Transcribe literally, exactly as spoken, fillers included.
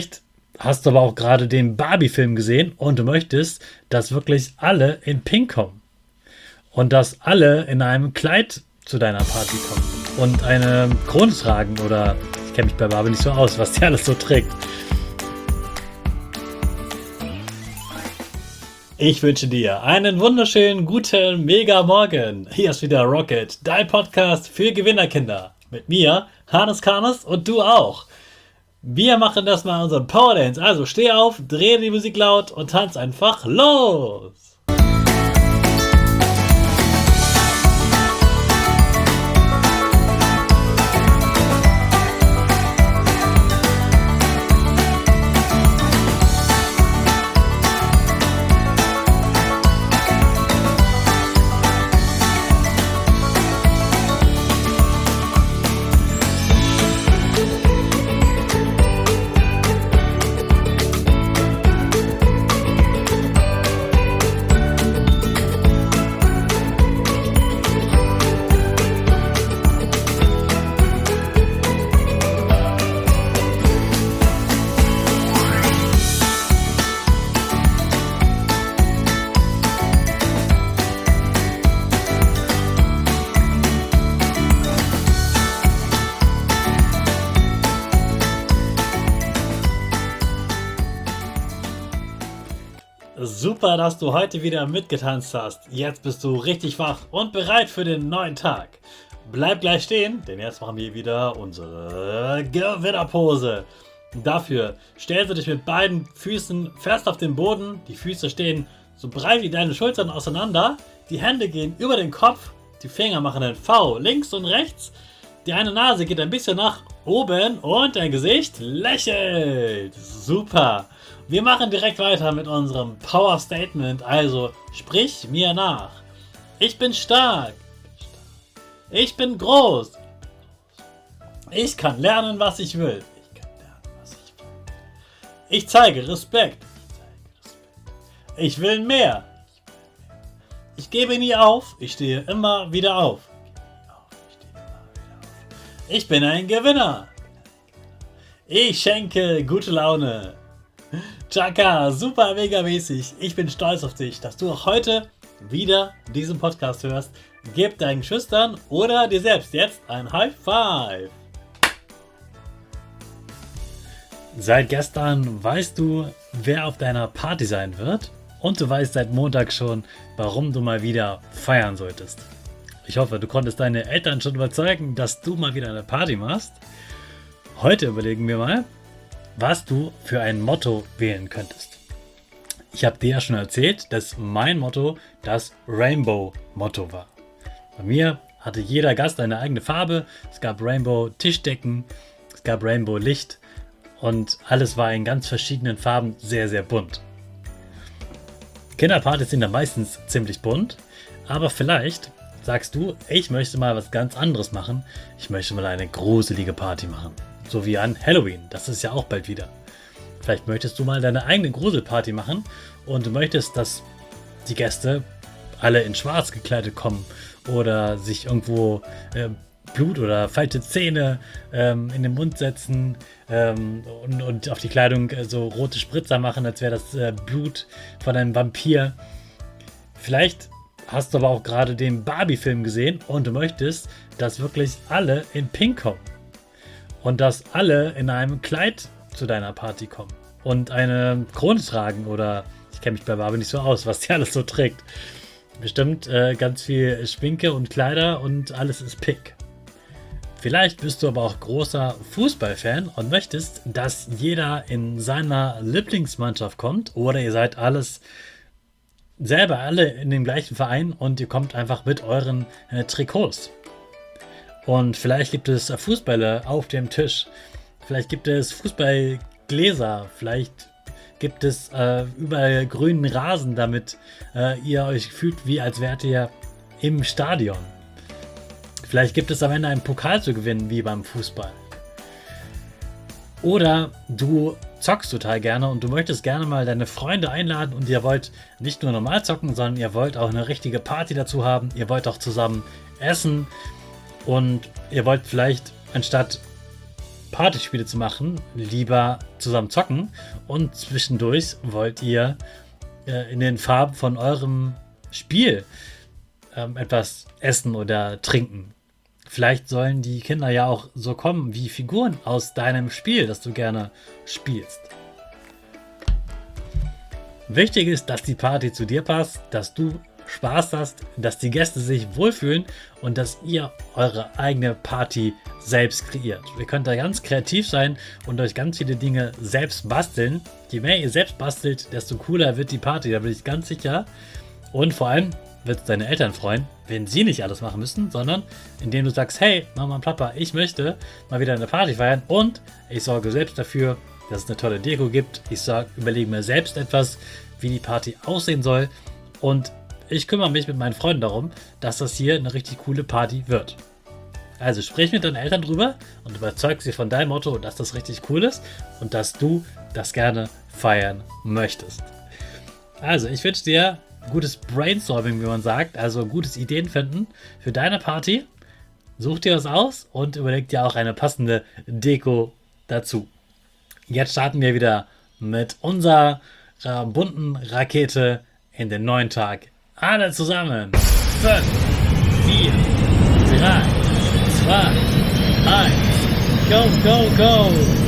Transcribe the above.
Hast du aber auch gerade den Barbie-Film gesehen und du möchtest, dass wirklich alle in Pink kommen. Und dass alle in einem Kleid zu deiner Party kommen. Und eine Krone tragen oder, ich kenne mich bei Barbie nicht so aus, was die alles so trägt. Ich wünsche dir einen wunderschönen, guten, mega Morgen. Hier ist wieder Rocket, dein Podcast für Gewinnerkinder. Mit mir, Hannes Karnes und du auch. Wir machen das mal unseren Power Dance. Also steh auf, dreh die Musik laut und tanz einfach los. Super, dass du heute wieder mitgetanzt hast. Jetzt bist du richtig wach und bereit für den neuen Tag. Bleib gleich stehen, denn jetzt machen wir wieder unsere Gewinnerpose. Dafür stellst du dich mit beiden Füßen fest auf den Boden. Die Füße stehen so breit wie deine Schultern auseinander. Die Hände gehen über den Kopf. Die Finger machen ein V links und rechts. Die eine Nase geht ein bisschen nach oben und dein Gesicht lächelt. Super. Wir machen direkt weiter mit unserem Power Statement, also sprich mir nach. Ich bin stark. Ich bin groß. Ich kann lernen, was ich will. Ich kann lernen, was ich will. Ich zeige Respekt. Ich will mehr. Ich gebe nie auf. Ich stehe immer wieder auf. Ich bin ein Gewinner. Ich schenke gute Laune. Chaka, super mega mäßig. Ich bin stolz auf dich, dass du auch heute wieder diesen Podcast hörst. Gib deinen Schüchtern oder dir selbst jetzt ein High Five. Seit gestern weißt du, wer auf deiner Party sein wird. Und du weißt seit Montag schon, warum du mal wieder feiern solltest. Ich hoffe, du konntest deine Eltern schon überzeugen, dass du mal wieder eine Party machst. Heute überlegen wir mal, was du für ein Motto wählen könntest. Ich habe dir ja schon erzählt, dass mein Motto das Rainbow-Motto war. Bei mir hatte jeder Gast eine eigene Farbe. Es gab Rainbow-Tischdecken, es gab Rainbow-Licht und alles war in ganz verschiedenen Farben sehr, sehr bunt. Kinderpartys sind ja meistens ziemlich bunt, aber vielleicht sagst du, ich möchte mal was ganz anderes machen. Ich möchte mal eine gruselige Party machen. So wie an Halloween, das ist ja auch bald wieder. Vielleicht möchtest du mal deine eigene Gruselparty machen und du möchtest, dass die Gäste alle in schwarz gekleidet kommen oder sich irgendwo äh, Blut oder falsche Zähne ähm, in den Mund setzen ähm, und, und auf die Kleidung äh, so rote Spritzer machen, als wäre das äh, Blut von einem Vampir. Vielleicht hast du aber auch gerade den Barbie-Film gesehen und du möchtest, dass wirklich alle in Pink kommen. Und dass alle in einem Kleid zu deiner Party kommen. Und eine Krone tragen oder, ich kenne mich bei Barbie nicht so aus, was die alles so trägt. Bestimmt äh, ganz viel Schminke und Kleider und alles ist pink. Vielleicht bist du aber auch großer Fußballfan und möchtest, dass jeder in seiner Lieblingsmannschaft kommt. Oder ihr seid alles selber alle in dem gleichen Verein und ihr kommt einfach mit euren äh, Trikots. Und vielleicht gibt es Fußbälle auf dem Tisch. Vielleicht gibt es Fußballgläser. Vielleicht gibt es äh, überall grünen Rasen, damit äh, ihr euch fühlt, wie als wärt ihr im Stadion. Vielleicht gibt es am Ende einen Pokal zu gewinnen, wie beim Fußball. Oder du zockst total gerne und du möchtest gerne mal deine Freunde einladen und ihr wollt nicht nur normal zocken, sondern ihr wollt auch eine richtige Party dazu haben. Ihr wollt auch zusammen essen. Und ihr wollt vielleicht, anstatt Partyspiele zu machen, lieber zusammen zocken und zwischendurch wollt ihr äh, in den Farben von eurem Spiel ähm, etwas essen oder trinken. Vielleicht sollen die Kinder ja auch so kommen wie Figuren aus deinem Spiel, das du gerne spielst. Wichtig ist, dass die Party zu dir passt, dass du Spaß hast, dass die Gäste sich wohlfühlen und dass ihr eure eigene Party selbst kreiert. Ihr könnt da ganz kreativ sein und euch ganz viele Dinge selbst basteln. Je mehr ihr selbst bastelt, desto cooler wird die Party, da bin ich ganz sicher. Und vor allem wird es deine Eltern freuen, wenn sie nicht alles machen müssen, sondern indem du sagst, hey Mama und Papa, ich möchte mal wieder eine Party feiern und ich sorge selbst dafür, dass es eine tolle Deko gibt. Ich sag, überlege mir selbst etwas, wie die Party aussehen soll und ich kümmere mich mit meinen Freunden darum, dass das hier eine richtig coole Party wird. Also sprich mit deinen Eltern drüber und überzeug sie von deinem Motto, dass das richtig cool ist und dass du das gerne feiern möchtest. Also ich wünsche dir gutes Brainstorming, wie man sagt, also gutes Ideen finden für deine Party. Such dir was aus und überleg dir auch eine passende Deko dazu. Jetzt starten wir wieder mit unserer äh, bunten Rakete in den neuen Tag. Alle zusammen. fünf, vier, drei, zwei, eins. Go, go, go.